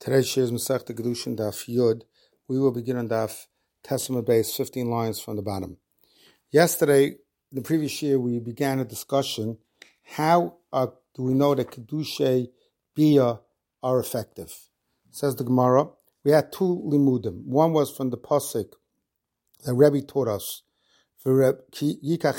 Today's shir is Masechta Kedushin Daf Yud. We will begin on Daf Tesima base, 15 lines from the bottom. Yesterday, the previous year, we began a discussion. How do we know that Kedushay Bia are effective? Says the Gemara, we had two limudim. One was from the Pasuk that Rebbe taught us. Yikach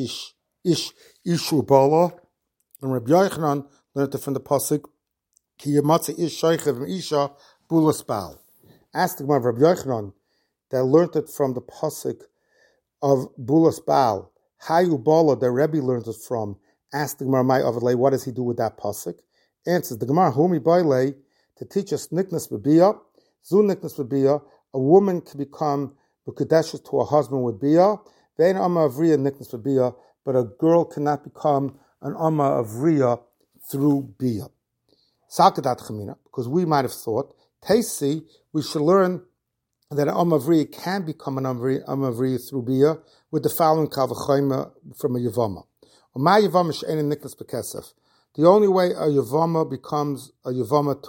ishu bala. And Rabbi Yochanan learned it from the Pasuk Ki Yamatze ish shoichev isha bulas bal. Asked the Gemara of Rabbi Yochanan that learned it from the pasuk of bulas bal. Hayu bala that Rebbe learned it from. Asked the Gemara, "My overlay, what does he do with that pasuk?" Answers the Gemara, "Humi bailei to teach us niknas b'bia, zu niknas b'bia. A woman can become b'kedeshes to a husband with bia. Vein amma avriya niknas b'bia, but a girl cannot become an amma avriya through bia." Sakadat Chamina, because we might have thought, Taisi, we should learn that an Amavri can become an Amavri through Bia with the following Kavachayma from a Yavama. The only way a Yavama becomes a Yavama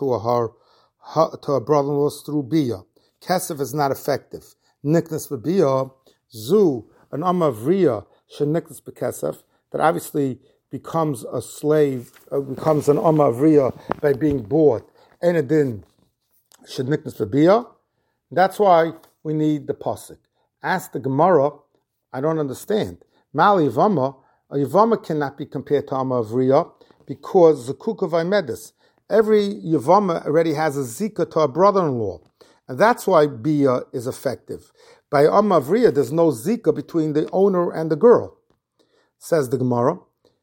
to a brother-in-law is through Bia. Kesef is not effective. Niknas Bia, Zu, an Amavriya, should Niknas Bekesef, that obviously becomes a slave, becomes an Amavriya by being bought, and it then should niknas b'bia. That's why we need the pasuk. Ask the Gemara, I don't understand. Mali Yavama, a Yavama cannot be compared to Amavriya because Zakuk of Imedis. Every Yavama already has a Zika to a brother-in-law, and that's why Bia is effective. By Amavriya, there's no Zika between the owner and the girl. Says the Gemara.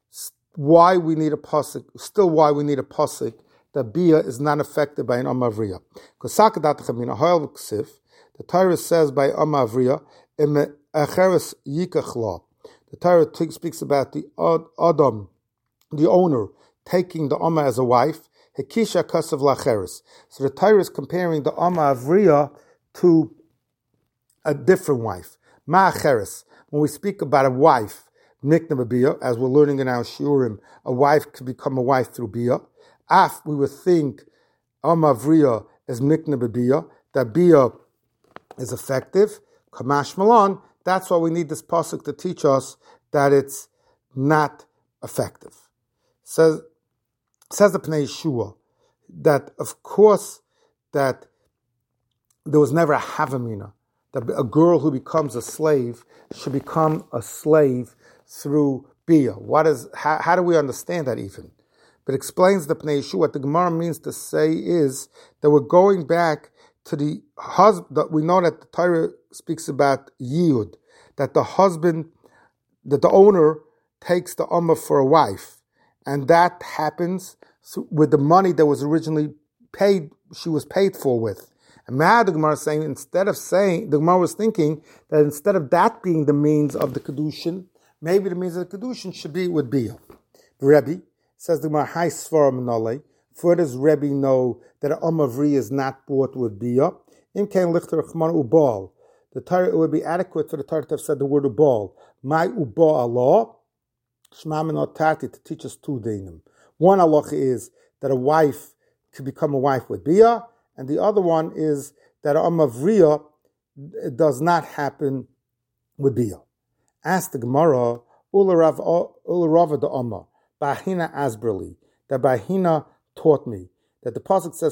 Why we need a pasuk? Still, why we need a pasuk that Bia is not affected by an Amavriya? Because Sakadat Chamina Ha'el Ksif, the Torah says by Amavriya, Echeres Yikachla. The Torah speaks about the Adam, the owner, taking the Amma as a wife. Hekisha Kasav Lacheres. So the Torah is comparing the Amavriya to a different wife. Ma'acheres. When we speak about a wife, Nikna Bia, as we're learning in our shiurim, a wife could become a wife through Bia. Af, we would think Amavriya is Nikna Bia, that Bia is effective. Kamash Malan, that's why we need this pasuk to teach us that it's not effective. Says the Pnei Yeshua that of course that there was never a Havamina, that a girl who becomes a slave should become a slave through Bia. How do we understand that even? But explains the Pnei Yeshua, what the Gemara means to say is that we're going back to the husband, that we know that the Torah speaks about Yiyud, that the husband, that the owner takes the Ummah for a wife, and that happens with the money that was originally paid, she was paid for with. And now the Gemara is saying, the Gemara was thinking that instead of that being the means of the Kedushin, maybe the means of the Kedushin should be with Bia. Rebbe says the Gemara, Hai Svaram Nale. For does Rebbe know that an Amavri is not bought with Bia? Im Kain Lichter Chman Ubal. The Torah, it would be adequate for the Torah to have said the word Ubal. My Ubal Allah, Shema Minotati, to teach us two dinim. One halacha is that a wife could become a wife with Bia, and the other one is that an Amavriya does not happen with Bia. Ask the Gemara, Ularava the Amma, Bahina Asberli, that Bahina taught me, that the pasuk says,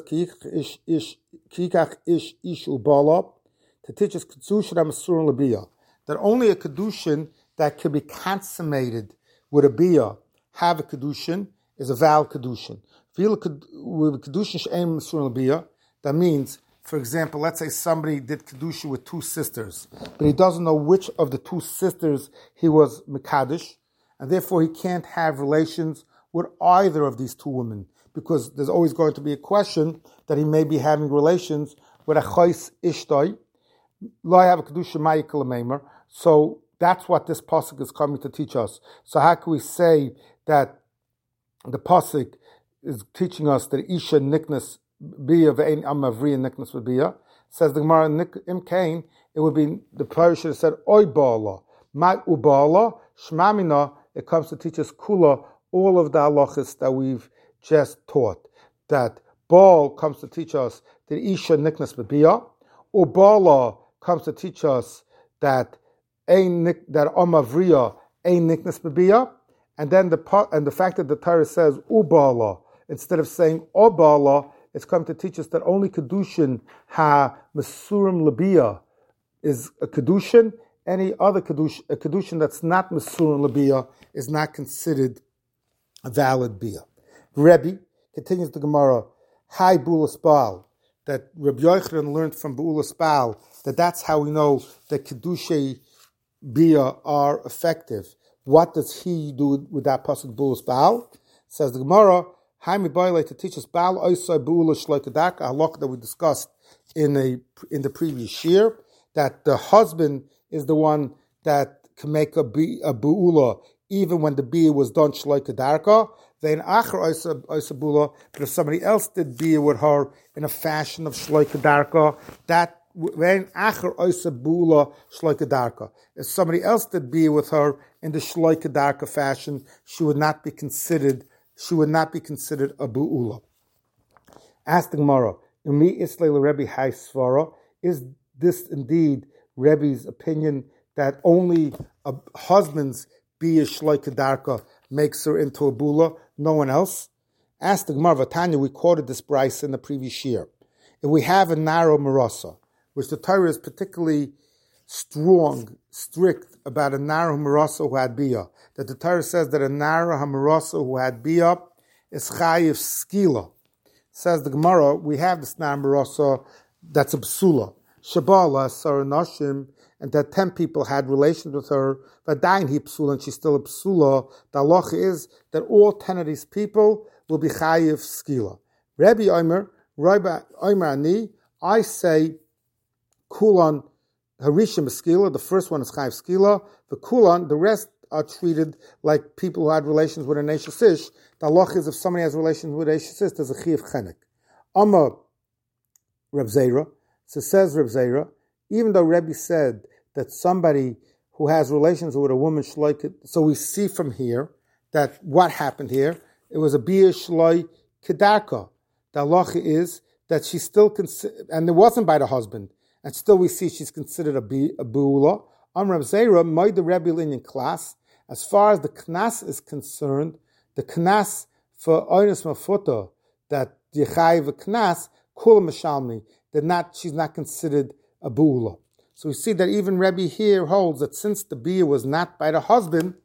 Kikach ish ishu bala, to teach us Kedushin Amasur Labia, that only a Kedushin that can be consummated with a Bia, have a Kedushin, is a valid Kedushin. With Kedushin She'em Amasur Labia, that means, for example, let's say somebody did Kedusha with two sisters, but he doesn't know which of the two sisters he was Mekadosh, and therefore he can't have relations with either of these two women, because there's always going to be a question that he may be having relations with a Chais Ishtoi, Lo have a Kedusha Ma'ikal Meimer. So that's what this pasuk is coming to teach us. So how can we say that the pasuk is teaching us that Isha Niknas Bia ve'ein Amavriya niknas b'bia? Says the Gemara, Im Kain, it would be, the Torah should have said, Oy ba'ala, ma uba'ala, shmamina, it comes to teach us kula, all of the halachas that we've just taught, that Baal comes to teach us that Isha Niknas Babiyah, or Bala comes to teach us that Amavriya Ein Niknas Babiyah, and then the fact that the Torah says Ubala instead of saying Obala, it's come to teach us that only Kedushin ha Mesurim Labiyah is a Kedushin. Any other Kedushin that's not Mesurim Labiyah is not considered a valid Biyah. Rebbe continues the Gemara, Hai Bulas Baal, that Rabbi Yochanan learned from Bulas Baal, that's how we know that Kedushei Biyah are effective. What does he do with that pasuk Bulas Baal? Says the Gemara, Hai Mibayle to teach us Baal Oisai Bulas Shloikadak, a halakha that we discussed in the previous year, that the husband is the one that can make a bu'ula even when the biyah was done shloikadarka. Then acher oisa bula, but if somebody else did biyah with her in a fashion of shloikadarka, that when acher oisa bula shloikadarka, if somebody else did biyah with her in the shloikadarka fashion, she would not be considered a bu'ula. Ask the Gemara, Umi Islay Rebbe Hai Svara, is this indeed Rebbe's opinion that only a husband's biyah shloikadarka makes her into a bula, no one else? Ask the Gemara Vatanya, we quoted this Bryce in the previous year. If we have a narrow marasa, which the Torah is particularly strict about a narrow marasa who had biyah, that the Torah says that a narrow marasa who had biyah is chayiv skila. Says the Gemara, we have this narrow marasa that's a psula. Shabala Sarah Nashim, and that 10 people had relations with her, Vadain he psula, and she's still a psula. The halacha is that all 10 of these people will be chayiv skila. Rabbi Omer Ani, I say kulan harishim skila. The first one is chayiv skila. The kulan, the rest are treated like people who had relations with an Eshes Ish. The halacha is if somebody has relations with an Eshes Ish, there's a chiyav chenek. Amar Reb Zera. So says Reb Zera, even though Rebbe said that somebody who has relations with a woman shloik, so we see from here that what happened here, it was a biyah shloik kedarka. The halacha is that she's still and it wasn't by the husband, and still we see she's considered a bu'ula. Reb Zera, made the Rebbe Linyan class, as far as the knas is concerned, the knas for oinus mafuta, that yechayiv knas, kula mashalmi, she's not considered a bu'ula. So we see that even Rebbe here holds that since the biyah was not by the husband,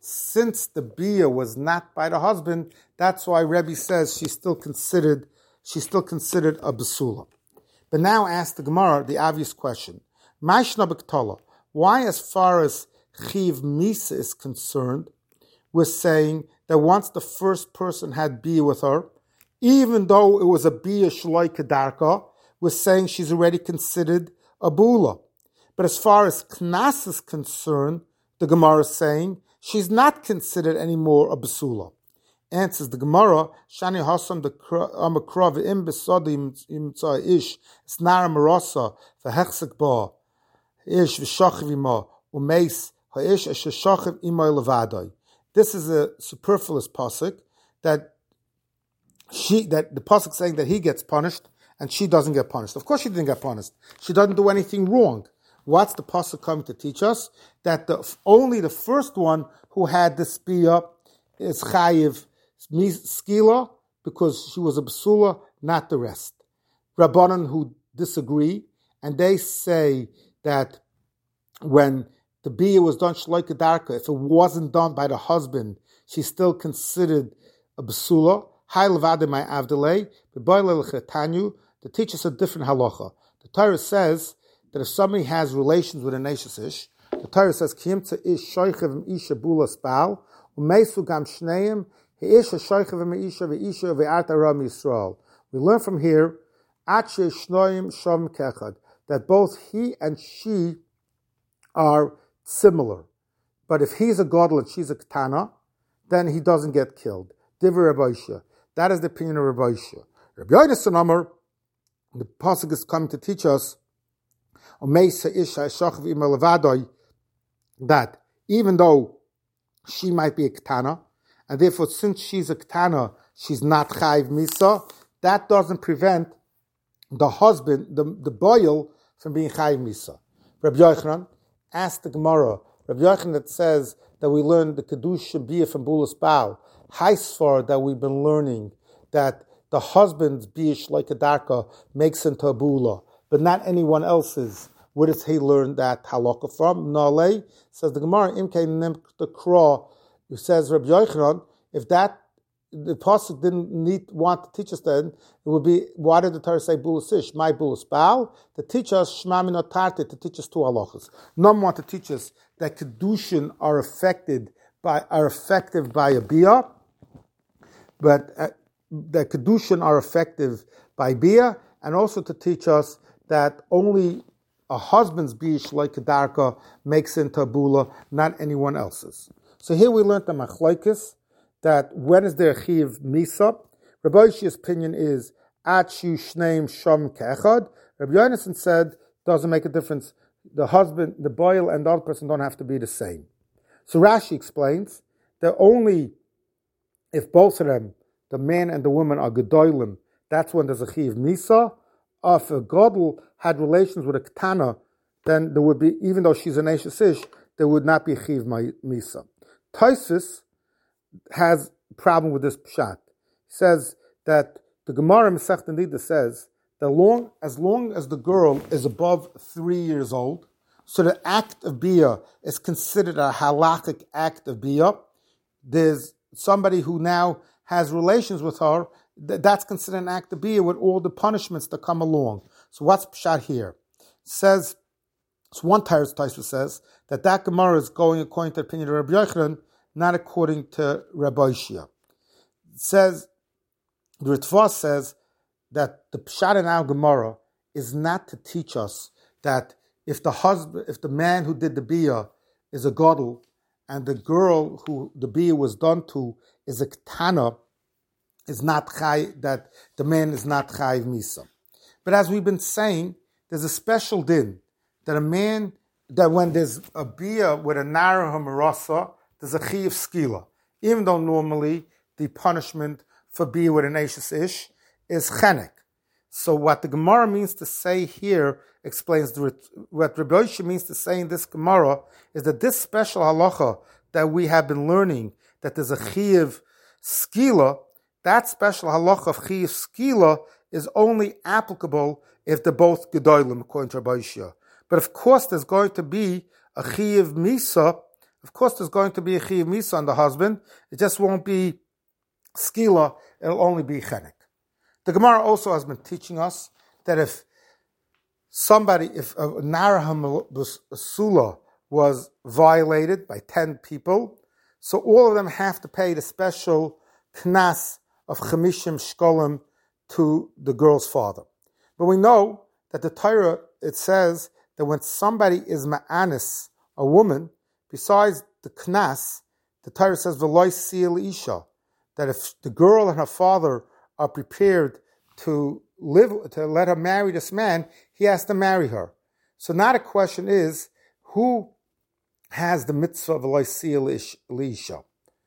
that's why Rebbe says she's still considered a basula. But now ask the Gemara the obvious question: Ma'ishna b'ktala? Why, as far as chiv misa is concerned, we're saying that once the first person had biyah with her, even though it was a biyah shloi kedarka, we're saying she's already considered a bula. But as far as knas is concerned, the Gemara is saying she's not considered anymore a basula. Answers the Gemara, Shani Hasam the Amakrav im besodim imtza ish snara marasa v'hechsek ba ish v'shachiv ima umeis ha'ish eshachiv ima levadai. This is a superfluous pasuk that the pasuk saying that he gets punished and she doesn't get punished. Of course she didn't get punished. She doesn't do anything wrong. What's the pasuk coming to teach us? That only the first one who had this biyah is chayiv skila because she was a basula, not the rest. Rabbanan who disagree, and they say that when the biyah was done shloik kedarka, if it wasn't done by the husband, she's still considered a basula. Hai levade my avdelei, b'boilel chetanyu. The teaches a different halacha. The Torah says that if somebody has relations with an Eshes Ish, the Torah says Kiyimtza ish shoichev isha bulas baal u'meisu gam shneim he'isha shoichev isha ve'isha ve'arta ram Yisrael. We learn from here ache shnoim shom kechad, that both he and she are similar. But if he's a gadol and she's a ketana, then he doesn't get killed. Divrei Rabbi Isha. That is the opinion of Rabbi Isha. Rabbi Yonasan Amar, the pasuk is coming to teach us that even though she might be a ketana, and therefore since she's a ketana, she's not chayiv misa, that doesn't prevent the husband, the boil, from being chayiv misa. Rabbi Yochanan asked the Gemara, Rabbi Yochanan that says that we learned the kedusha bia from bulas baal, haisfar that we've been learning that the husband's bish like a darka makes into a bula, but not anyone else's. Where does he learn that halakha from? Nalei, says the Gemara, imke nim the kra, who says Rabbi Yochanan, if that the pasuk didn't want to teach us then, it would be, why did the Torah say bulas ish, my bulas baal, to teach us shema min otarte, to teach us two halachas. None want to teach us that kedushin are effective by a bia, but that kedushin are effective by bia, and also to teach us that only a husband's bish like kedarka makes into a bula, not anyone else's. So here we learned the machlokes, that when is there a chiv misa? Rabbi Yoshi's opinion is achu shneim sham kechad. Rabbi Yonason said doesn't make a difference. The husband, the boil, and the other person don't have to be the same. So Rashi explains that only if both of them, the man and the woman, are gedolim, that's when there's a chiv misa. If a gadol had relations with a ketana, then there would be, even though she's an eshes ish, there would not be a chiv misa. Tosfos has a problem with this pshat. He says that the Gemara Masechta Nida says that as long as the girl is above 3 years old, so the act of bia is considered a halakhic act of bia. There's somebody who now has relations with her, that's considered an act of bia with all the punishments that come along. So what's pshat here? It says, so one Tosfos says that Gemara is going according to the opinion of Rabbi Yochanan, not according to Rabbi Shia. It says, the Ritva says that the Pshat in our Gemara is not to teach us that if the man who did the bia is a gadol, and the girl who the bia was done to is a ketana, is not chay, that the man is not chayiv misa. But as we've been saying, there's a special din that when there's a bia with a nara hamarasa, there's a chiv skila, even though normally the punishment for bia with an eshes ish is chenek. So what the Gemara means to say here explains what Rabbi Yossi means to say in this Gemara is that this special halacha that we have been learning, that there's a chiv skila, that special halacha of chiv skila is only applicable if they're both gedolim, according to Rabbi Yossi. But of course there's going to be a chiv misa. Of course, there's going to be a chiv misa on the husband. It just won't be skila. It'll only be chenek. The Gemara also has been teaching us that if a nara sula was violated by 10 people, so all of them have to pay the special knas of chamishim shkolim to the girl's father. But we know that the Torah, it says that when somebody is ma'anis, a woman, besides the knas, the Torah says v'loy seal isha, that if the girl and her father are prepared to let her marry this man, he has to marry her. So now the question is, who has the mitzvah of v'loy seal isha?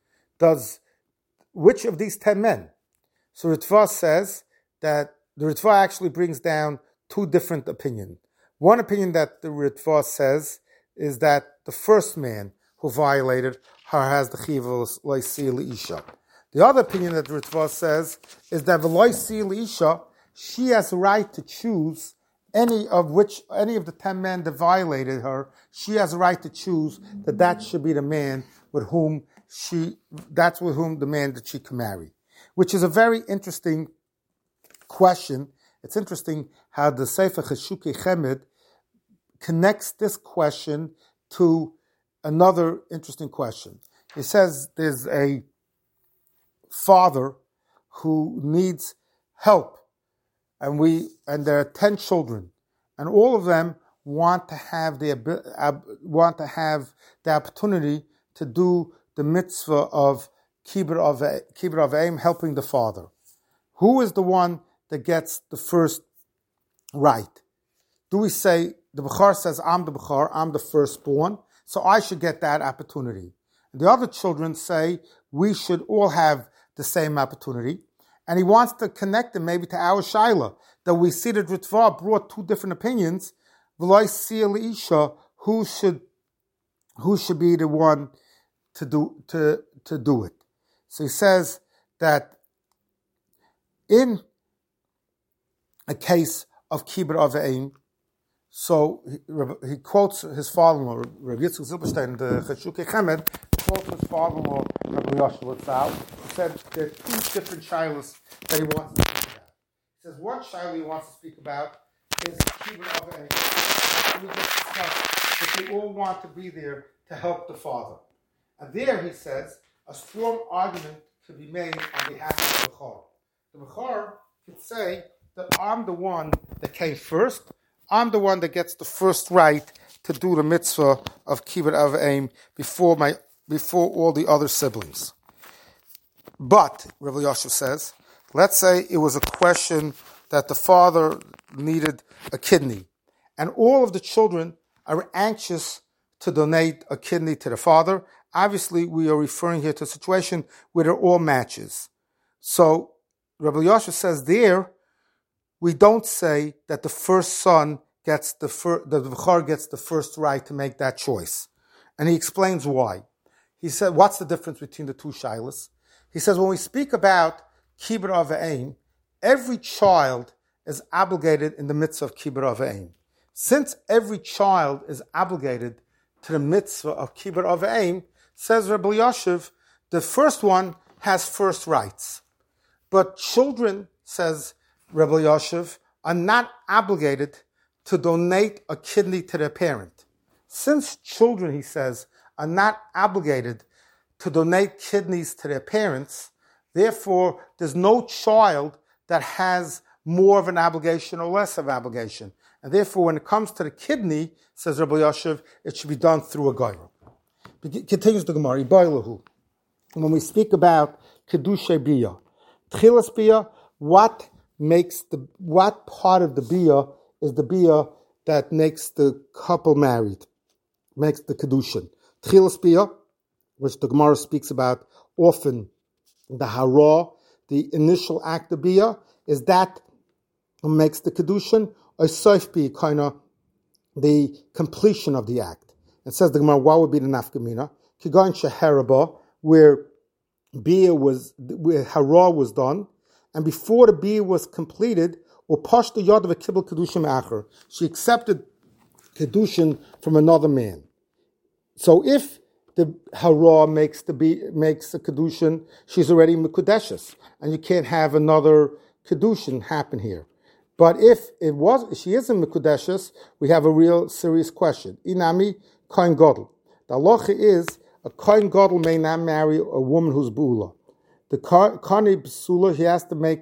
Which of these 10 men? So Ritva says that the Ritva actually brings down two different opinions. One opinion that the Ritva says is that the first man who violated her has the chiv v'loy seal isha. The other opinion that the Ritva says is that v'loy seal isha, she has the right to choose any of the 10 men that violated her. She has the right to choose that should be the man with whom the man that she can marry, which is a very interesting question. It's interesting how the Sefer Cheshukei Chemed connects this question to another interesting question. It says there's a father who needs help, and there are 10 children, and all of them want to have the opportunity to do the mitzvah of kibbur avim, helping the father. Who is the one that gets the first right? Do we say the Bechor says, I'm the Bechor, I'm the firstborn, so I should get that opportunity? And the other children say we should all have the same opportunity. And he wants to connect them maybe to our Shaila, that we see that Ritva brought two different opinions. V'loi Sia L'Isha, who should be the one to do it. So he says that in a case of Kibbur Avayim, so he quotes his father-in-law, Rav Yitzchak Zilberstein, the Cheshukei Chemed, quotes his father-in-law, Rabbi Yoshua Tzal. He said there are two different shilas that he wants to speak about. He says one shilah he wants to speak about is Kibbur Avayim. We just discussed that they all want to be there to help the father. And there, he says, a strong argument could be made on behalf of the Bechor. The Bechor could say that I'm the one that came first. I'm the one that gets the first right to do the mitzvah of Kibbur Avayim before all the other siblings. But, Rabbi Yosef says, let's say it was a question that the father needed a kidney, and all of the children are anxious to donate a kidney to the father. Obviously, we are referring here to a situation where they're all matches. So, Rabbi Yosef says there, we don't say that the first son gets the Bechor gets the first right to make that choice. And he explains why. He said, what's the difference between the two shilas? He says, when we speak about Kibbur Avayim, every child is obligated in the mitzvah of Kibbur Avayim. Since every child is obligated to the mitzvah of Kibbur Avayim, says Rabbi Yosef, the first one has first rights. But children, says Rabbi Yosef, are not obligated to donate a kidney to their parent. Since children, he says, are not obligated to donate kidneys to their parents, therefore, there's no child that has more of an obligation or less of obligation. And therefore, when it comes to the kidney, says Rabbi Yosef, it should be done through a goyim. Continues the Gemara, when we speak about Kedushay Biyah, Tchilas Biyah, what part of the Biyah is the Biyah that makes the couple married, makes the Kedushin. Tchilas Biyah, which the Gemara speaks about often, the Hara, the initial act of Biyah, is that makes the Kedushin, or Soif Biyah, kind of the completion of the act. It says the Gemara, what would be the nafkamina? Kigon sheheraba, where hara was done, and before the biyah was completed, or pashta yad of a kibbel kedushim acher, she accepted kedushin from another man. So if the hara makes the kedushin, she's already mekudeshes, and you can't have another kedushin happen here. But if she isn't mekudeshes, we have a real serious question. Inami Kohen Gadol. The halacha is a Kohen Gadol may not marry a woman who's B'ula. The Kohen B'sula, he has to make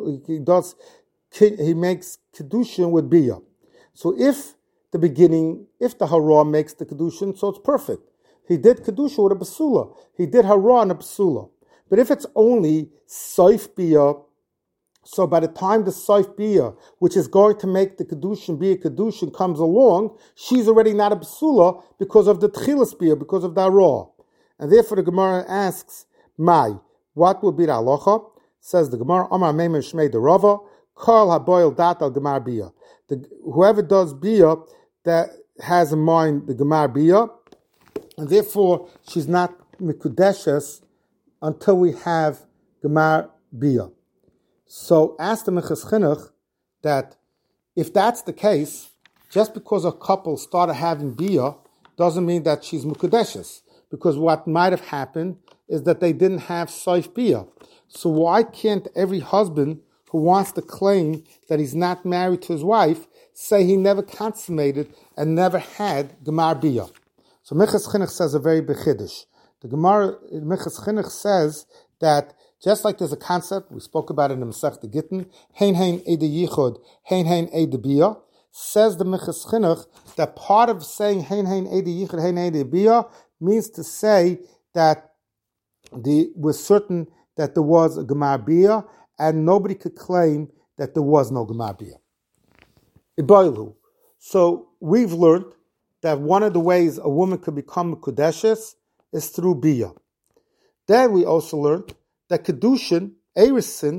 he makes Kedushin with Biyah. So if the Hara makes the Kedushin, so it's perfect. He did Kedushin with a B'sula. He did Hara and a B'sula. But if it's only Soif Biyah, so by the time the Soif Biyah, which is going to make the Kedushin be a Kedushin, comes along, she's already not a B'sula because of the Tchilas Biyah, because of the Hara. And therefore the Gemara asks, Mai, what would be the halacha? Says the Gemara, Amar Meimer Shmei de Rava, Kol HaBoil Dat al Gemar Biyah. Whoever does Biyah, that has in mind the Gemar Biyah, and therefore she's not Mikudeshes until we have Gemar Biyah. So ask the Minchas Chinuch that if that's the case, just because a couple started having Biyah doesn't mean that she's Mukudeshes. Because what might have happened is that they didn't have Soif Biyah. So why can't every husband who wants to claim that he's not married to his wife say he never consummated and never had Gemar Biyah? So Minchas Chinuch says a very big chiddush. The Gemara, Minchas Chinuch says that just like there's a concept, we spoke about it in the Masechta Gittin, Hein Eide Yichud, Hein Eide Biyah, says the Minchas Chinuch that part of saying Hein Eide Yichud, Hein Eide Biyah means to say that we're certain that there was a Gemar Biyah and nobody could claim that there was no Gemar Biyah. Iboilu. So we've learned that one of the ways a woman could become a Kodeshes is through Biyah. Then we also learned that Kedushin, Erisin,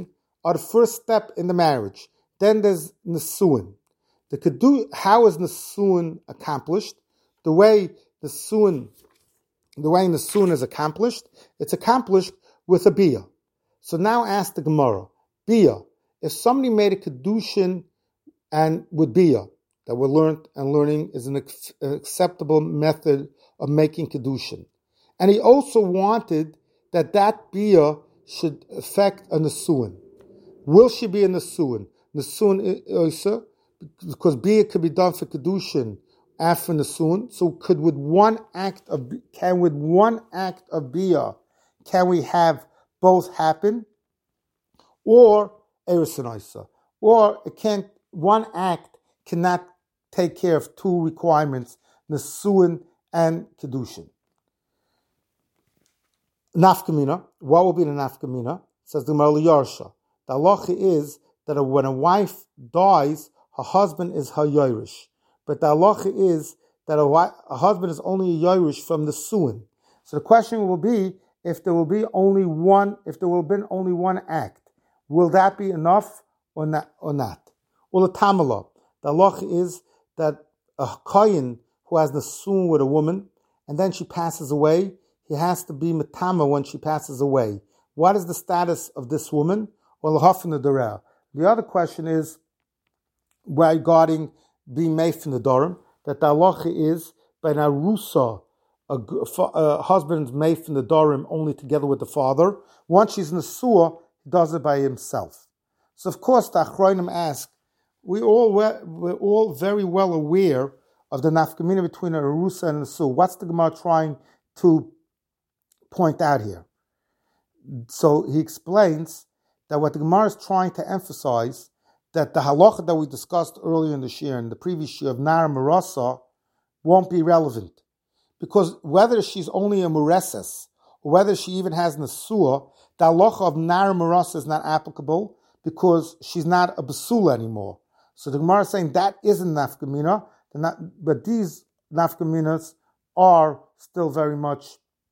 are the first step in the marriage. Then there's Nesuin. How is Nesuin accomplished? The way Nesuin is accomplished, it's accomplished with a bia. So now ask the Gemara, bia, if somebody made a kedushin and with bia, that we're learning is an acceptable method of making kedushin, and he also wanted that bia should affect a nesuin. Will she be a nesuin? Nesuin isa, because bia could be done for kedushin after nesuin. So with one act of bia, can we have both happen? Or erisin isa, or it can't. One act cannot take care of two requirements, nesuin and kedushin. Nafkamina, what will be the nafkamina? Says the Gemara Yarsha. The halacha is that when a wife dies, her husband is her yorish. But the halacha is that a husband is only a yorish from the suin. So the question will be, if there will be only one act, will that be enough or not? Well, the tamala, the halacha is that a kohen who has the suin with a woman, and then she passes away, he has to be metama when she passes away. What is the status of this woman? Well, the other question is regarding being made from the dorim, that the halacha is by an arusa, a husband is made from the dorim only together with the father. Once she's in the suah, he does it by himself. So of course the achronim ask, we're all very well aware of the nafkamina between a arusa and a suah. What's the Gemara trying to point out here? So he explains that what the Gemara is trying to emphasize, that the halacha that we discussed earlier in the shir, in the previous shir of Nara Marasa, won't be relevant. Because whether she's only a mureses, or whether she even has Nesua, the halacha of Nara Marasa is not applicable because she's not a basula anymore. So the Gemara is saying that isn't nafkamina, but these nafkaminas are still very much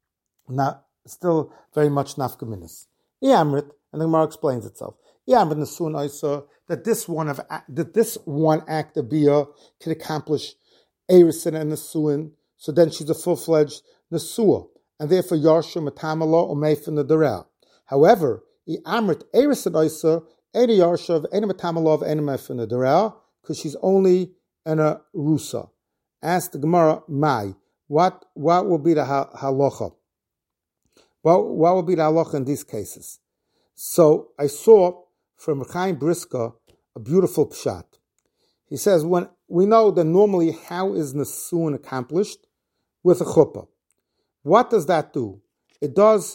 nafkaminas. Iamrit, and the Gemara explains itself. Iamrit Nesuin Isa, that this one act of bia can accomplish erisin and Nesuin, so then she's a full-fledged Nesua, and therefore Yarsha Matamala or Meifin the Derel. However, Iamrit erisin Isa, any Yarsha of any Matamala of any Meifin the Derel, because she's only an Rusa. Ask the Gemara, Mai, what will be the halacha? What will be the halacha in these cases? So I saw from Chaim Briska a beautiful pshat. He says, when we know that normally how is Nesuin accomplished? With a chuppah. What does that do? It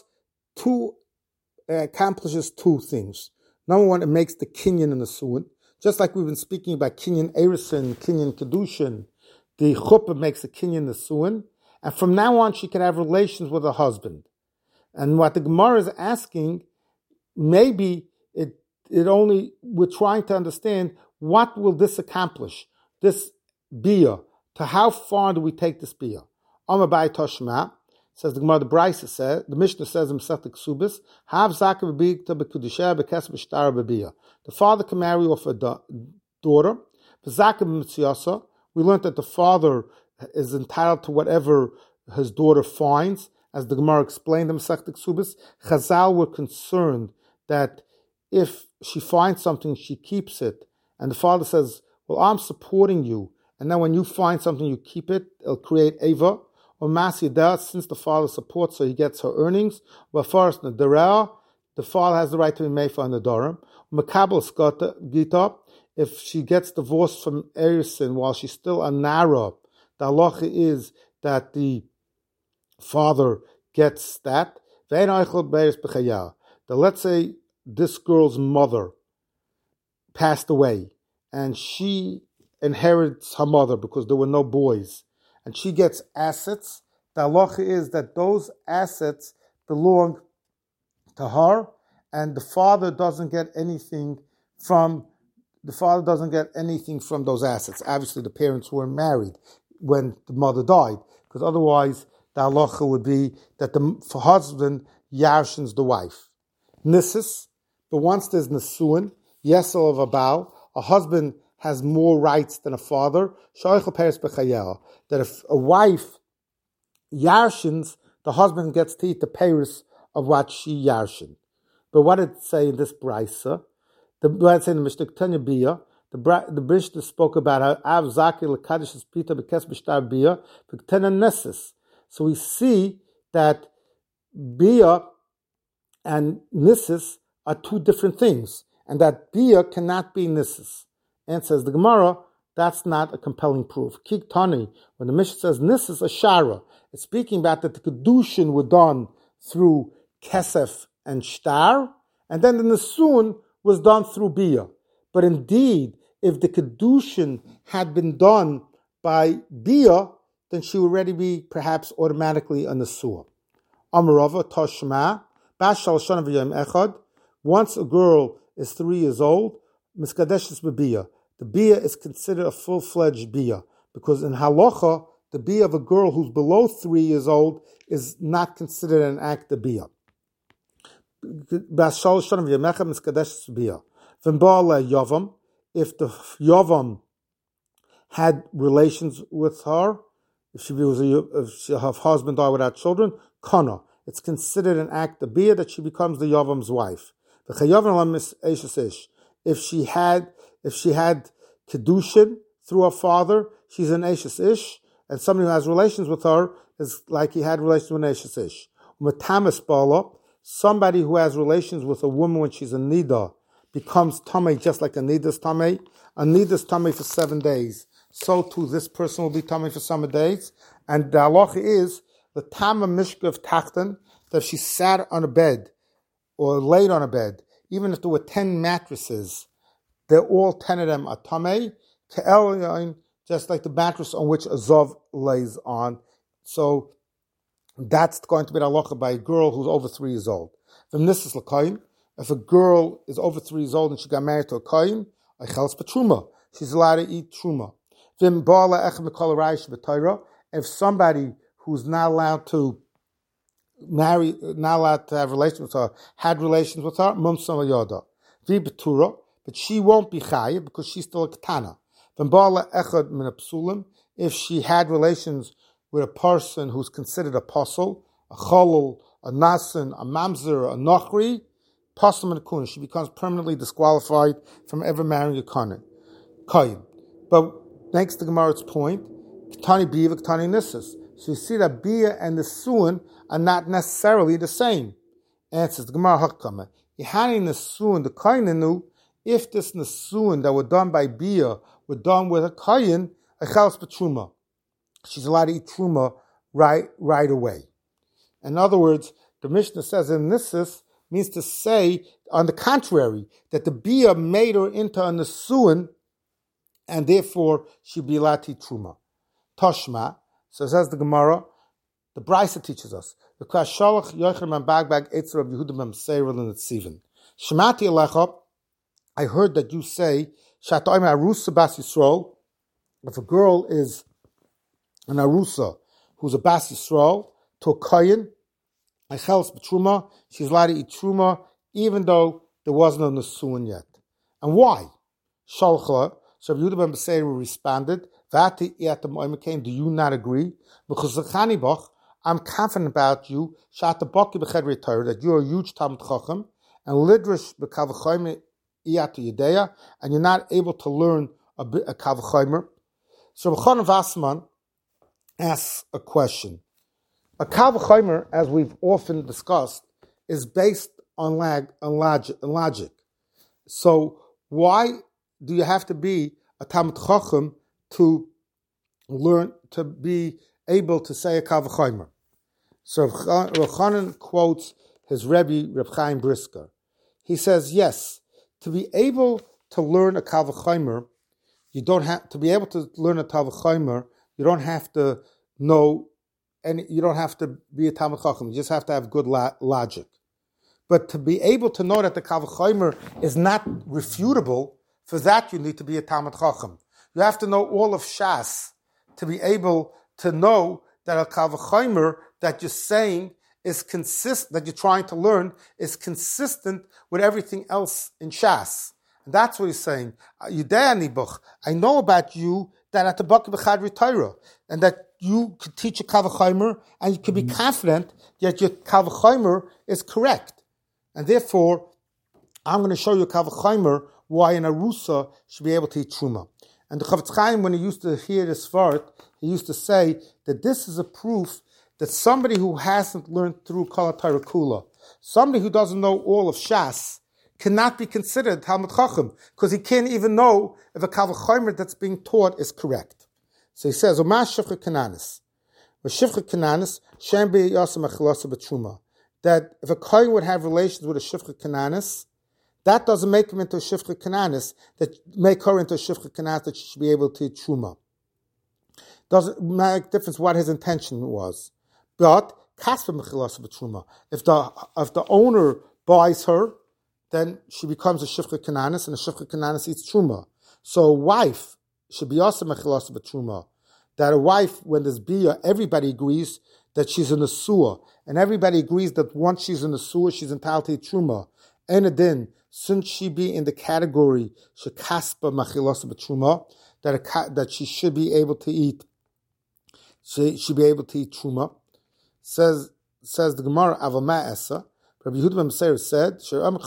accomplishes two things. Number one, it makes the kinyan in Nesuin. Just like we've been speaking about kinyan erisin, kinyan kedushin, the chuppah makes the kinyan Nesuin, and from now on she can have relations with her husband. And what the Gemara is asking, maybe we're trying to understand, what will this accomplish? This bia. To how far do we take this bia? Amabai Toshma, says the Gemara, the Brisa says, the Mishnah says in Masechet Ksubis, Hav Zaka b'bigta b'kudishah b'kes b'shtara b'bia. The father can marry off a daughter. V'zaka b'mitziasa, we learned that the father is entitled to whatever his daughter finds. As the Gemara explained in Masechet Ksubis, Chazal were concerned that if she finds something, she keeps it. And the father says, well, I'm supporting you. And then when you find something, you keep it. It'll create Eva. Or Masiyah, since the father supports her, he gets her earnings. But first, the father has the right to be made for the Dorim. Makabel Gita, if she gets divorced from Erisin while she's still a Nara, the halacha is that the father gets that. Let's say this girl's mother passed away and she inherits her mother because there were no boys, and she gets assets. The halacha is that those assets belong to her, and the father doesn't get anything from those assets. Obviously the parents weren't married when the mother died, because otherwise the halacha would be that the husband yarshins the wife. Nisis, But once there's Nesuin, Yesel of a Baal, a husband has more rights than a father. That if a wife yarshins, the husband gets to eat the peiros of what she yarshin. But what did it say in this brisa? What it say in the Mishnah Tanya Bia? The Mishnah spoke about how Av Zaki Lekadish Pita Bekes B'Shtar Bia V'Ktena Nesses. So we see that Bia and Nisses are two different things, and that Bia cannot be Nisses. And says the Gemara, that's not a compelling proof. Kik Tani, when the Mishnah says Nisses Ashara, it's speaking about that the Kedushin were done through Kesef and Shtar, and then the Nesuin was done through Bia. But indeed, if the Kedushin had been done by Bia, then she would already be perhaps automatically a Nesua. Amarava Toshma, Bashal Shana V'Yom Echad, once a girl is 3 years old, Miskadeshes B'Bia. The Bia is considered a full-fledged Bia, because in Halacha, the Bia of a girl who's below 3 years old is not considered an act of Bia. Bashal Shana V'Yom Echad, Miskadeshes B'Bia. V'Mba'ale Yavam, if the Yavam had relations with her, if her husband died without children, Kana, it's considered an act of Bia that she becomes the Yavam's wife. If she had Kedushin through her father, she's an Eishes Ish, and somebody who has relations with her is like he had relations with an Eishes Ish. Matamis Bala, somebody who has relations with a woman when she's a Nida becomes Tamei just like a Nida's Tamei. A Nida's Tamei for 7 days. So too this person will be Tamei for 7 days. And the halacha is the Tama Mishka of Tachten, that if she sat on a bed or laid on a bed, even if there were 10 mattresses, they're all 10 of them are Tamei, just like the mattress on which a Zov lays on. So that's going to be the halacha by a girl who's over 3 years old. From this is L'Koyin. If a girl is over 3 years old and she got married to a Koyin, she's allowed to eat Truma. If somebody who's not allowed to marry, not allowed to have relations with her, had relations with her, but she won't be chayiv because she's still a ketana. If she had relations with a person who's considered a apostle, a cholol, a nasan, a mamzer, a nochri, she becomes permanently disqualified from ever marrying a kohen. But next to Gemara's point, Ketani Bia, Ketani Nissus. So you see that Bia and the Suin are not necessarily the same. Answers the Gemara Hakama. Yehani Nesuin, the Kohenenu, if this Nesuin that were done by Bia were done with a Kohen, a Chalas Betruma. She's allowed to eat Truma right away. In other words, the Mishnah says in Nissus means to say, on the contrary, that the Bia made her into a Nesuin, and therefore she'd be allowed to eat Truma. Toshma, so says the Gemara, the Brisa teaches us, Shemati Alecha, I heard that you say, if a girl is an Arusa, who's a Bas Yisrael, to a Kohen, she's allowed to eat Truma, even though there was no Nesuin yet. And why? Shalcha, so Yehuda ben Beseira responded, do you not agree? Because I'm confident about you, that you're a huge Talmid Chacham, and Lidrish b'Kavachayim iyatu Yedeya, and you're not able to learn a Kavachaymer. So B'Chanan Vassman asks a question. A Kavachaymer, as we've often discussed, is based on logic. So why do you have to be a Talmid Chacham to learn, to be able to say a Kavachaymer? So Rochanan quotes his Rebbe, Reb Chaim Brisker. He says, yes, to be able to learn a Kavachaymer, you don't have to be able to learn a Kavachaymer, you don't have to know, and you don't have to be a Talmid Chacham, you just have to have good logic. But to be able to know that the Kavachaymer is not refutable, for that you need to be a Talmid Chacham. You have to know all of Shas to be able to know that a Kavachaymer that you're saying is consistent, that you're trying to learn, is consistent with everything else in Shas. And that's what he's saying. I know about you that at the Baki B'chadri Torah, and that you could teach a Kavachimer, and you could be confident that your Kavachimer is correct. And therefore, I'm going to show you a Kavachimer why an Arusa should be able to eat Truma. And the Chavetz Chaim, when he used to hear this vart, he used to say that this is a proof that somebody who hasn't learned through Kol HaTorah Kula, somebody who doesn't know all of Shas, cannot be considered Talmud Chacham, because he can't even know if a Kavachimer that's being taught is correct. So he says, Uma Shifcha Kananis. Shifcha Kananis, Shem Be Yasam Achilasa B'Truma. That if a Kohen would have relations with a Shifcha Kananis, that doesn't make him into a Shifcha Kananis, that make her into a Shifcha Kananis that she should be able to eat Truma. Doesn't make difference what his intention was. But Kaspa Mechilasa B'Truma. If the owner buys her, then she becomes a Shifcha Kananis, and a Shifcha Kananis eats Truma. So a wife should be also Mechilasa B'Truma. That a wife, when there's Bia, everybody agrees that she's in the Suah. And everybody agrees that once she's in the Suah, she's entitled to eat Truma. And then, since she be in the category Shekaspa Mechilasa B'Truma, that she should be able to eat, she should be able to eat Truma. Says the Gemara, Avama Esa, Rabbi Yehuda ben Meseir said,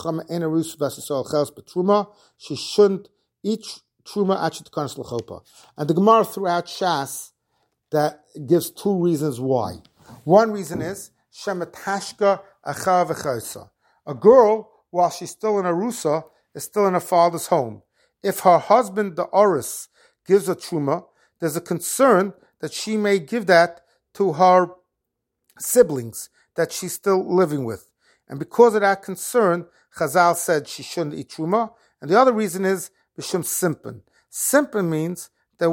she shouldn't eat Truma. And the Gemara throughout Shas that gives two reasons why. One reason is Shematashka Acha V'Chaysa. A girl, while she's still in Arusa, is still in her father's home. If her husband, the Oris, gives her Truma, there's a concern that she may give that to her siblings that she's still living with. And because of that concern, Chazal said she shouldn't eat Truma. And the other reason is B'Shem Simpen. Simpen means that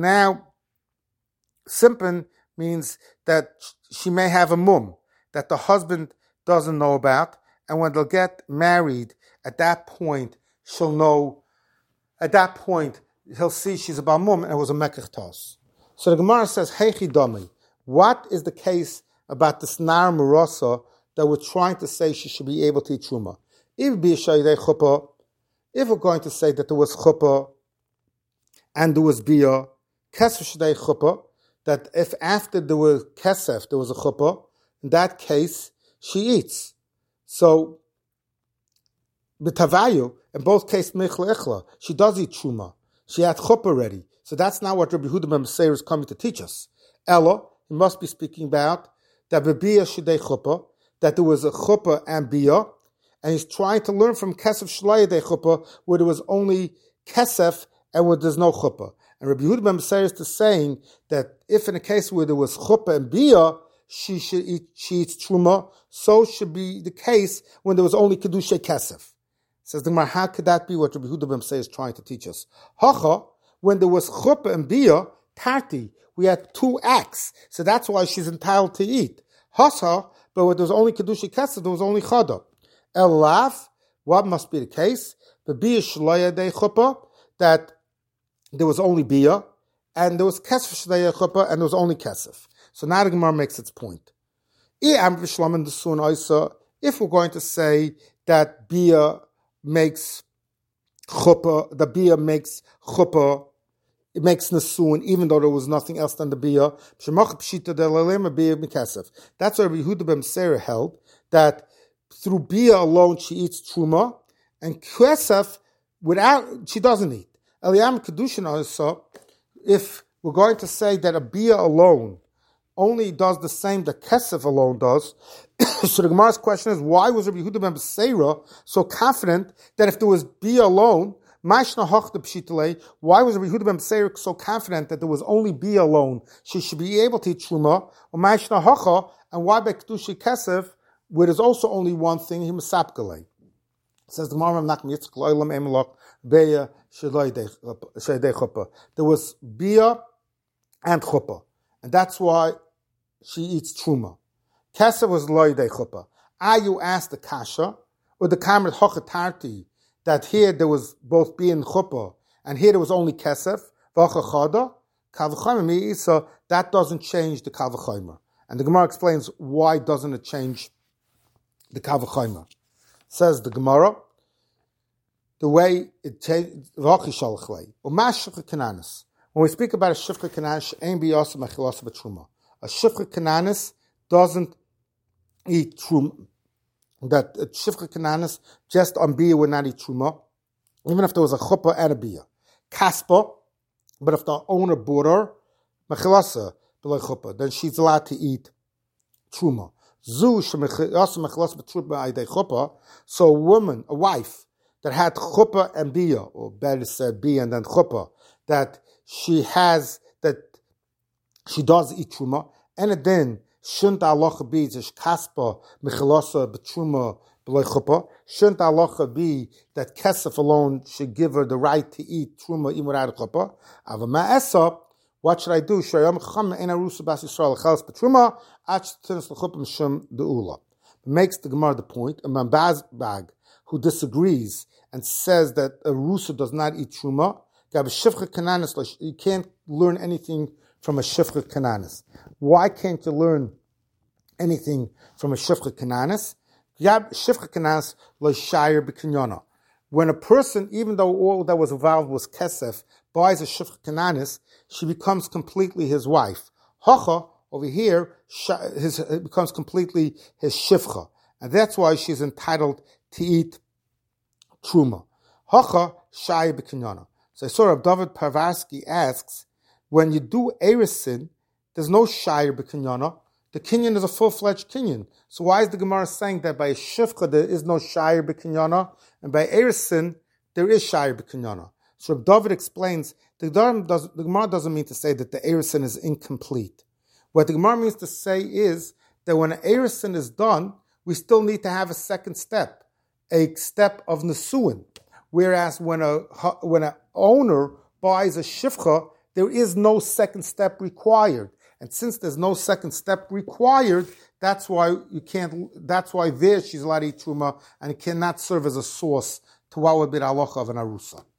she may have a mum that the husband doesn't know about. And when they'll get married, at that point, she'll know, at that point, he'll see she's a bar mum and it was a mekach tos. So the Gemara says, Heichi Dami, what is the case about this Nar Marasa that we're trying to say she should be able to eat Truma? If we're going to say that there was chuppah and there was bia, kesef shadei chuppah, that if after there was kesef, there was a chuppah, in that case, she eats. So, b'tavayu, in both cases, mechla echla, she does eat Truma. She had chuppah already. So that's not what Rabbi Yehuda ben Meseir is coming to teach us. Ella, he must be speaking about that b'bia shadei chuppah, that there was a chuppah and bia, and he's trying to learn from kesef shlayadei chuppah, where there was only kesef and where there's no chuppah. And Rabbi Yehuda ben Meseir is saying that if in a case where there was chuppah and bia, she eats truma, so should be the case when there was only kedushay kesef. Says the Gemara, how could that be what Rabbi Yehuda ben Meseir is trying to teach us? Hacha, when there was chuppah and bia, tarti, we had two acts, so that's why she's entitled to eat. Hasa, but when there was only kedushay kesef, there was only chada. Elaf, what must be the case? The bia shlaya de chuppah, that there was only bia, and there was kesef shlaya chuppah, and there was only kesef. So now the Gemara makes its point. If we're going to say that bia makes chuppah, the bia makes chuppah, it makes nesuin, even though there was nothing else than the bia. That's why Rabbi Yehuda ben Meseir held that through bia alone she eats truma, and kesef she doesn't eat. Eliyam kedushin also, if we're going to say that a bia alone only does the same that kesef alone does, so the Gemara's question is, why was Rabbi Yehuda ben Meseir so confident that if there was bia alone, why was Rabbi Yehuda ben Meseir so confident that there was only bia alone, she should be able to eat truma, and why by kedushi kesef, where there's also only one thing, he masapkale. Says the Gemara, there was bia and chuppah, and that's why she eats truma. Kesef was loydei chuppah. You asked the kasha, or the kamer hochatarti, that here there was both bia and chuppah, and here there was only kesef, v'achachada, kavachaymer, so that doesn't change the kavachaymer. And the Gemara explains why doesn't it change the Kavachomer. Says the Gemara, the way it changes, when we speak about a Shifcha Kananis, a Shifcha Kananis doesn't eat Truma. That a Shifcha Kananis just on Bia would not eat Truma, even if there was a Chuppah and a Bia. Kaspa, but if the owner bought her, Mechilasa, then she's allowed to eat Truma. So a woman, a wife, that had Chuppah and Bia, or better said Bia and then Chuppah, that she does eat Truma, and then shouldn't halacha be kaspa mechilasa b'truma b'loy chuppah? Shouldn't halacha be that kesef alone should give her the right to eat truma even without a chuppah? Avama what should I do? Shayam chacham ein arusa bas Yisrael chelas b'truma ach t'tenes l'chuppah mishum de'ula. Makes the Gemara the point. A Mambazbag who disagrees and says that a rusa does not eat truma, you can't learn anything from a Shifcha Kananis. Why can't you learn anything from a Shifcha Kananis? Shifcha Kananis l'shayir b'kinyana. When a person, even though all that was involved was kesef, buys a Shifcha Kananis, she becomes completely his wife. Hacha, over here, it becomes completely his Shifcha. And that's why she's entitled to eat Truma. Hacha, shayir b'kinyana. So I saw David Parvarsky asks, when you do Erisin, there's no Shayir b'Kinyana. The Kinyan is a full-fledged Kinyan. So why is the Gemara saying that by Shifcha there is no Shayir b'Kinyana, and by Erisin there is Shayir b'Kinyana? So David explains, the Gemara doesn't mean to say that the Erisin is incomplete. What the Gemara means to say is that when an Erisin is done, we still need to have a second step, a step of Nesuin. Whereas when an owner buys a Shifcha, there is no second step required. And since there's no second step required, that's why there she's allowed to eat Truma, and it cannot serve as a source to what would be the halacha of an Arusa.